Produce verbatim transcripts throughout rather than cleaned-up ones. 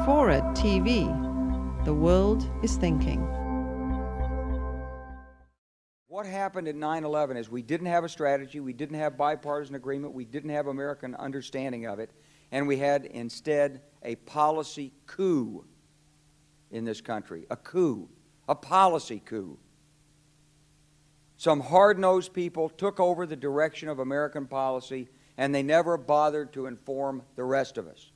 Forward T V. The world is thinking. What happened at nine eleven is we didn't have a strategy, we didn't have bipartisan agreement, we didn't have American understanding of it, and we had instead a policy coup in this country. A coup. A policy coup. Some hard-nosed people took over the direction of American policy, and they never bothered to inform the rest of us.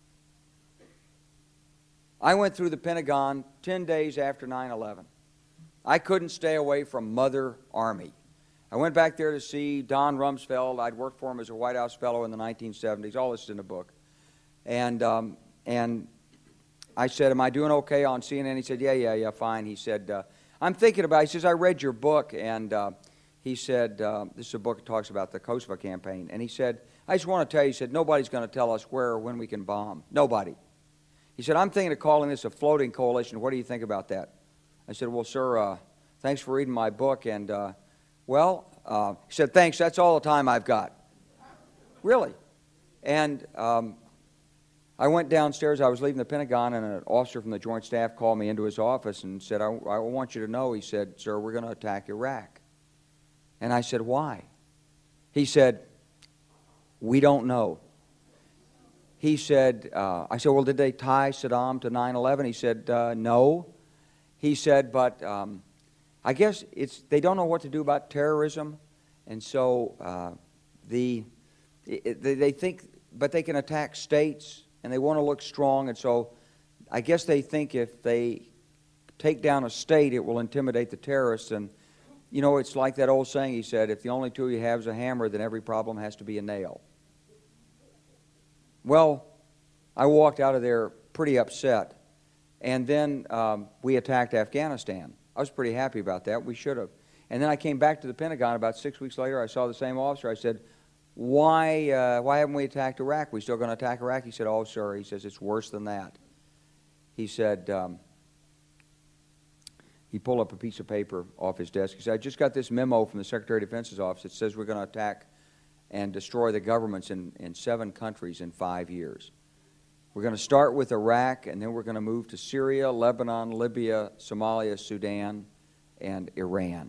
I went through the Pentagon ten days after nine eleven. I couldn't stay away from Mother Army. I went back there to see Don Rumsfeld. I'd worked for him as a White House fellow in the nineteen seventies. All this is in the book. And, um, and I said, am I doing okay on C N N? He said, yeah, yeah, yeah, fine. He said, uh, I'm thinking about it. He says, I read your book, and uh, he said, uh, this is a book that talks about the Kosovo campaign. And he said, I just want to tell you, he said, nobody's going to tell us where or when we can bomb. Nobody. He said, I'm thinking of calling this a floating coalition. What do you think about that? I said, well, sir, uh, thanks for reading my book. And, uh, well, uh, he said, thanks, that's all the time I've got. Really. And um, I went downstairs. I was leaving the Pentagon, and an officer from the Joint Staff called me into his office and said, I, I want you to know, he said, sir, we're going to attack Iraq. And I said, why? He said, we don't know. He said, uh, I said, well, did they tie Saddam to nine eleven? He said, uh, no. He said, but um, I guess it's they don't know what to do about terrorism, and so uh, the it, they, they think, but they can attack states, and they want to look strong, and so I guess they think if they take down a state, it will intimidate the terrorists. And you know, it's like that old saying. He said, if the only tool you have is a hammer, then every problem has to be a nail. Well, I walked out of there pretty upset, and then um, we attacked Afghanistan. I was pretty happy about that. We should have. And then I came back to the Pentagon about six weeks later. I saw the same officer. I said, why, uh, why haven't we attacked Iraq? We still going to attack Iraq? He said, oh, sir. He says, it's worse than that. He said, um, he pulled up a piece of paper off his desk. He said, I just got this memo from the Secretary of Defense's office that says we're going to attack and destroy the governments in, in seven countries in five years. We're going to start with Iraq, and then we're going to move to Syria, Lebanon, Libya, Somalia, Sudan, and Iran.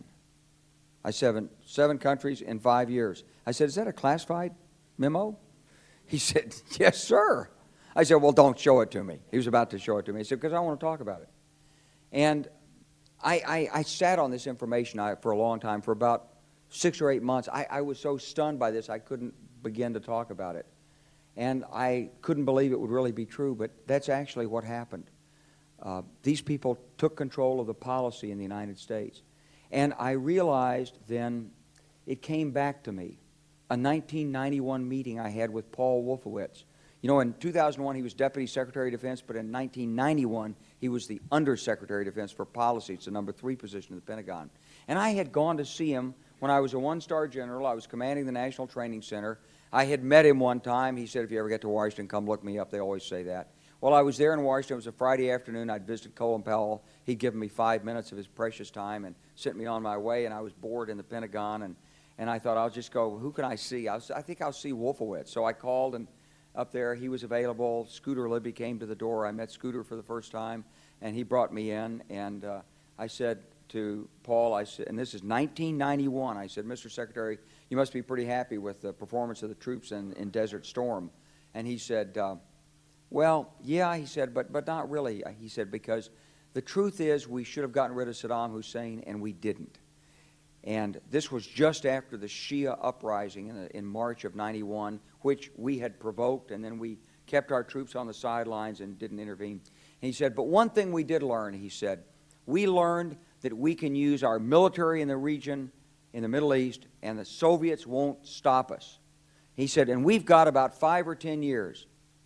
I said, seven, seven countries in five years. I said, is that a classified memo? He said, yes, sir. I said, well, don't show it to me. He was about to show it to me. He said, because I want to talk about it. And I, I, I sat on this information for a long time, for about six or eight months. I, I was so stunned by this, I couldn't begin to talk about it. And I couldn't believe it would really be true, but that's actually what happened. Uh, these people took control of the policy in the United States. And I realized then, it came back to me, a nineteen ninety-one meeting I had with Paul Wolfowitz. You know, in two thousand one, he was Deputy Secretary of Defense, but in nineteen ninety-one, he was the Undersecretary of Defense for Policy. It's the number three position in the Pentagon. And I had gone to see him when I was a one-star general. I was commanding the National Training Center. I had met him one time. He said, if you ever get to Washington, come look me up. They always say that. Well, I was there in Washington. It was a Friday afternoon. I'd visited Colin Powell. He'd given me five minutes of his precious time and sent me on my way, and I was bored in the Pentagon, and, and I thought, I'll just go, who can I see? I, was, I think I'll see Wolfowitz. So I called, and up there, he was available. Scooter Libby came to the door. I met Scooter for the first time, and he brought me in, and uh, I said to Paul, I said, and this is nineteen ninety-one, I said, Mister Secretary, you must be pretty happy with the performance of the troops in, in Desert Storm. And he said, uh, well, yeah, he said, but, but not really. He said, because the truth is we should have gotten rid of Saddam Hussein, and we didn't. And this was just after the Shia uprising in, in March of ninety-one, which we had provoked, and then we kept our troops on the sidelines and didn't intervene. And he said, but one thing we did learn, he said, we learned that we can use our military in the region, in the Middle East, and the Soviets won't stop us. He said, and we've got about five or ten years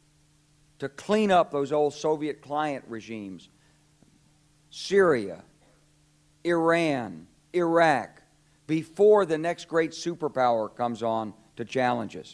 to clean up those old Soviet client regimes, Syria, Iran, Iraq, before the next great superpower comes on to challenge us.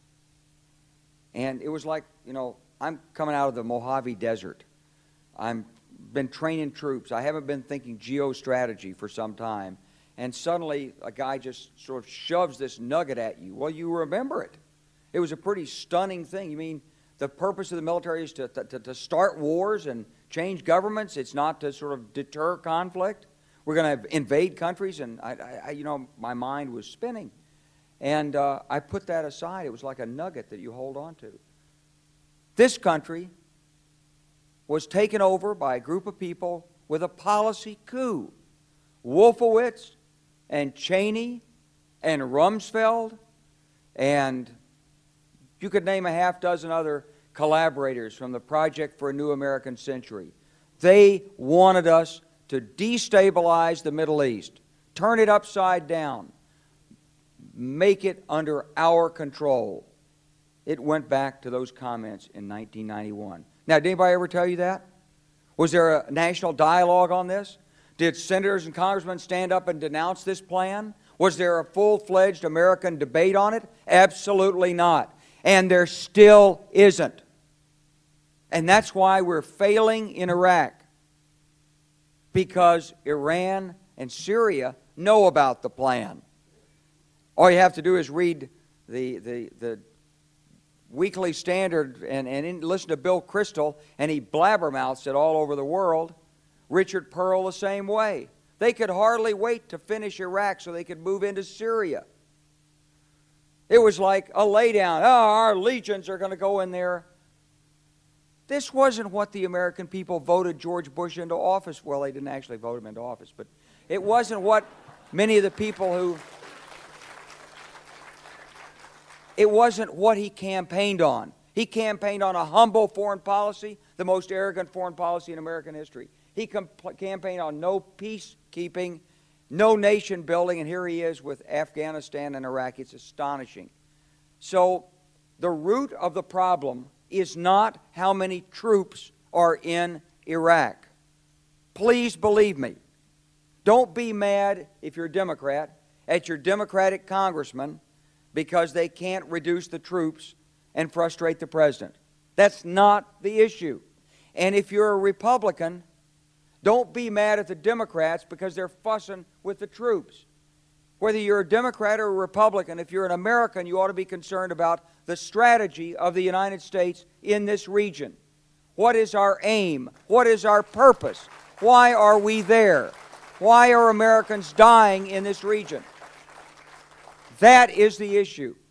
And it was like, you know, I'm coming out of the Mojave Desert. I've been training troops. I haven't been thinking geostrategy for some time. And suddenly a guy just sort of shoves this nugget at you. Well, you remember it. It was a pretty stunning thing. You mean the purpose of the military is to, to, to start wars and change governments. It's not to sort of deter conflict. We're going to invade countries, and I, I, you know, my mind was spinning. And uh, I put that aside. It was like a nugget that you hold on to. This country was taken over by a group of people with a policy coup. Wolfowitz and Cheney and Rumsfeld, and you could name a half dozen other collaborators from the Project for a New American Century. They wanted us to destabilize the Middle East, turn it upside down, make it under our control. It went back to those comments in nineteen ninety-one. Now, did anybody ever tell you that? Was there a national dialogue on this? Did senators and congressmen stand up and denounce this plan? Was there a full-fledged American debate on it? Absolutely not. And there still isn't. And that's why we're failing in Iraq. Because Iran and Syria know about the plan. All you have to do is read the, the, the Weekly Standard and, and in, listen to Bill Kristol, and he blabbermouths it all over the world. Richard Pearl the same way. They could hardly wait to finish Iraq so they could move into Syria. It was like a laydown. Oh, our legions are going to go in there. This wasn't what the American people voted George Bush into office. Well, they didn't actually vote him into office, but it wasn't what many of the people who... It wasn't what he campaigned on. He campaigned on a humble foreign policy, the most arrogant foreign policy in American history. He campaigned on no peacekeeping, no nation building, and here he is with Afghanistan and Iraq. It's astonishing. So the root of the problem is not how many troops are in Iraq. Please believe me. Don't be mad, if you're a Democrat, at your Democratic congressman because they can't reduce the troops and frustrate the president. That's not the issue. And if you're a Republican, don't be mad at the Democrats because they're fussing with the troops. Whether you're a Democrat or a Republican, if you're an American, you ought to be concerned about the strategy of the United States in this region. What is our aim? What is our purpose? Why are we there? Why are Americans dying in this region? That is the issue.